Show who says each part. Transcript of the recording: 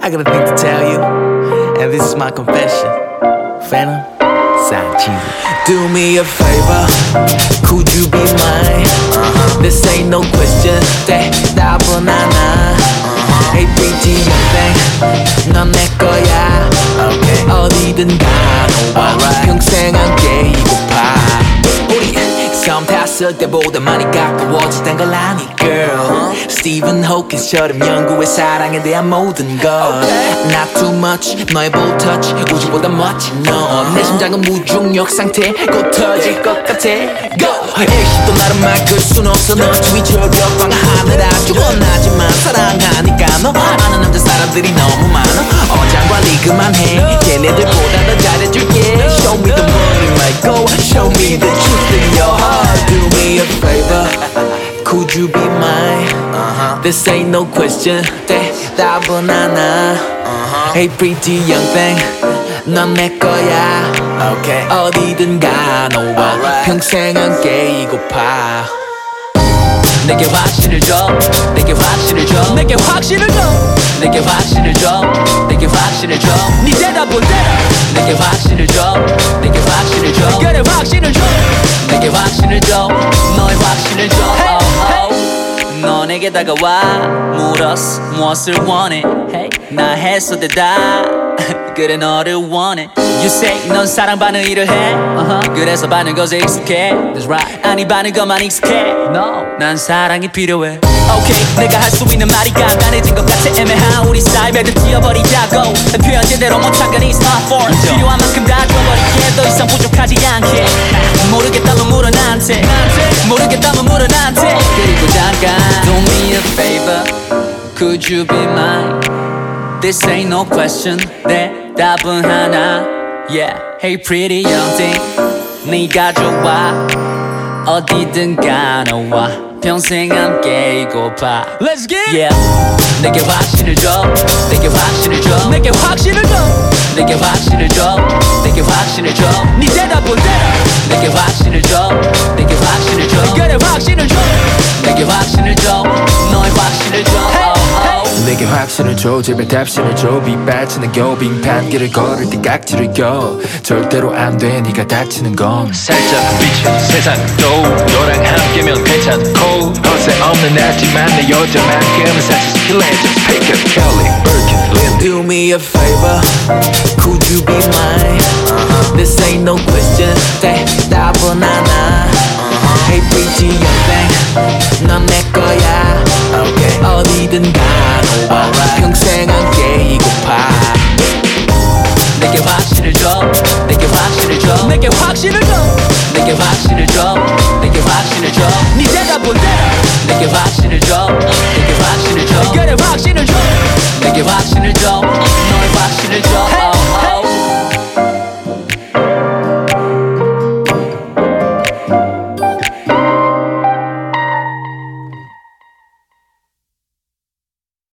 Speaker 1: I got a thing to tell you, and this is my confession. Phantom, Sign Jesus. Do me a favor, could you be mine? This ain't no question, 대답은 안 하. Hey pretty young thing, 넌 내 거야. 어디든 가너와 평생 함께이고파. 우리 처음 탔을 때보다 많이 가까워졌단 걸 아니 girl. 스티븐 호킹스처럼 연구해 사랑에 대한 모든 것. Not too much, 너의 bold touch 우주보다 멋진 너. 내 심장은 무중력 상태 곧 터질 것 같아. Go! 일십도 나를 막을 순 없어. 너 주위 절벽 방 하늘 아주 원하지만 사랑하니까 너 아는 남자 사람들이 너무 많아. 어장 관리 그만해. 걔네들보다 더 잘해줄게. Show me the money like go. Show me the truth in your heart. Do me a favor, could you be mine? This ain't no question, 대답은 안 하. Hey pretty young thing, 넌 내 거야. 어디든 가 너와 평생 함께이고파. 내게 확신을 줘, 내게 확신을 줘, 내게 확신을 줘, 내게 확신을 줘, 내게 확신을 줘. 네 대답은 대답. 내게 확신을 줘, 내게 확신을 줘, 그래 확신을 줘, 내게 확신을 줘, 너의 확신을 줘. 너 내게 다가와 물었어 무엇을 원해. hey, 나 했어 대답. 그래 너를 원해. You say 넌 사랑받는 일을 해. 그래서 받는 것에 익숙해. That's right. 아니 받는 것만 익숙해. No. 난 사랑이 필요해. Okay, 내가 할 수 있는 말이 간단해진 것 같아. 애매한 우리 사이 매듭 띄어버리자고. 표현 제대로 못한 건 it's not for. 필요한 만큼 다 줘버리게. 더 이상 부족하지 않게. 모르겠다면 물어 나한테. 모르겠다면 물어 나한테. 그리고 잠깐 Do me a favor, could you be mine? This ain't no question, 대답은 하나. Yeah, hey pretty young thing, 네가 좋아. 어디든 가 너와 평생 함께이고파. Let's get it. Yeah, 내게 확신을 줘, 내게 확신을 줘, 내게 확신을 줘, 내게 확신을 줘, 내게 확신을 줘. 네 대답은 대답. 내게 확신을 줘, 내게 확신을 줘, 그래 확신을 줘, 내게 확신을 줘, 너의 확신을 줘.
Speaker 2: 내게 확신을 줘 제발 답신을 줘. 빗발치는 교빙판 길을 걸을 때 깍지를 껴. 절대로 안 돼 네가 다치는 건.
Speaker 3: 살짝 비친 세상도 너랑 함께면 괜찮고. 허세 없는 나지만 내 여자만큼은 사치시킬래. Just pick up Kelly, Birkin, Lindy.
Speaker 1: Do me a favor, could you be mine? This ain't no question, 대답은 안 하. Hey pretty young thing, 넌 내 거야. 어디든 가 너와 평생 함께이고파. 내게 확신을 줘, 내게 확신을 줘, 내게 확신을 줘, 내게 확신을 줘, 내게 확신을 줘. 네 대답은 대답. 내게 확신을 줘, 내게 확신을 줘, 그래